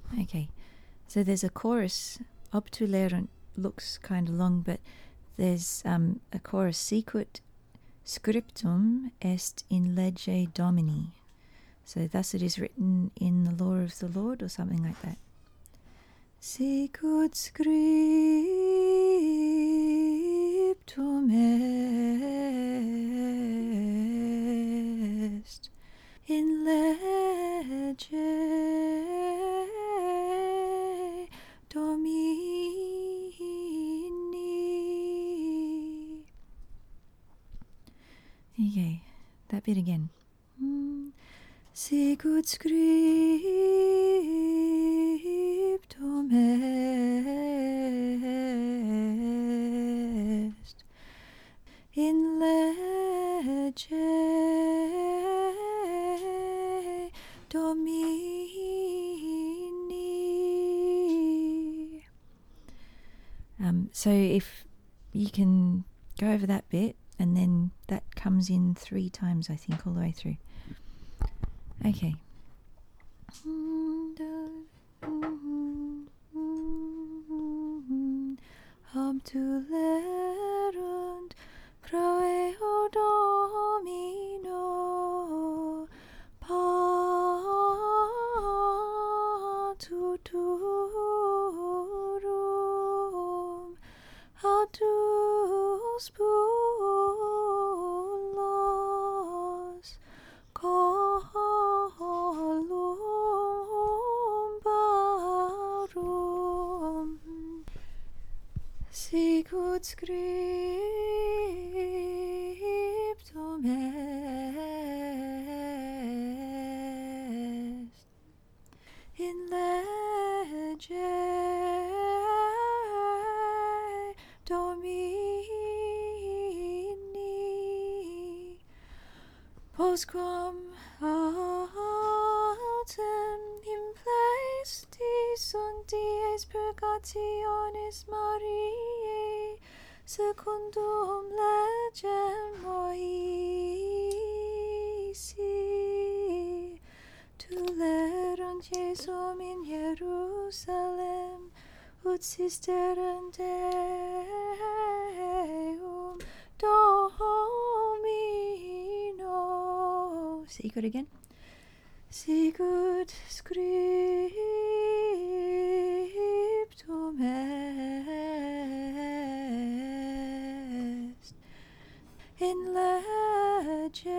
Okay, so there's a chorus. Obtulerunt looks kind of long, but there's a chorus. Sicut scriptum est in lege Domini. So thus it is written in the law of the Lord, or something like that. Sicut scriptum est in lege Domini. Okay, that bit again. Sicut scriptum est in lege Domini. So if you can go over that bit, and then that comes in 3 times, I think, all the way through. Okay. Obtulerunt proeo Domino patuturum autus bullos columbarum. Sicut scriptum est in lege Domini. Postquam autem implesti sunt dies purgationis Mariae secundum legem Moisi. Tulerunt Jesum in Jerusalem ut sisterunt Deum Domino. Sicut again. Sicut scriptum est in lege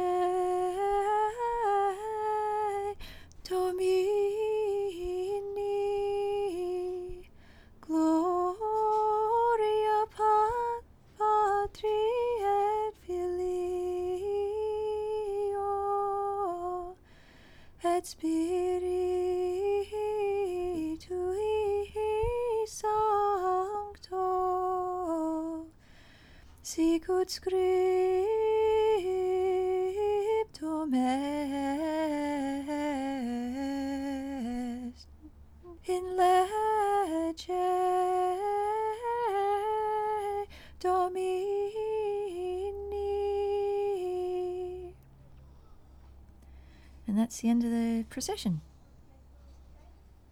Domini. Gloria Patri et Filio et Spiritui Sancto. Sicut scriptum est in lege Domini. And that's the end of the procession.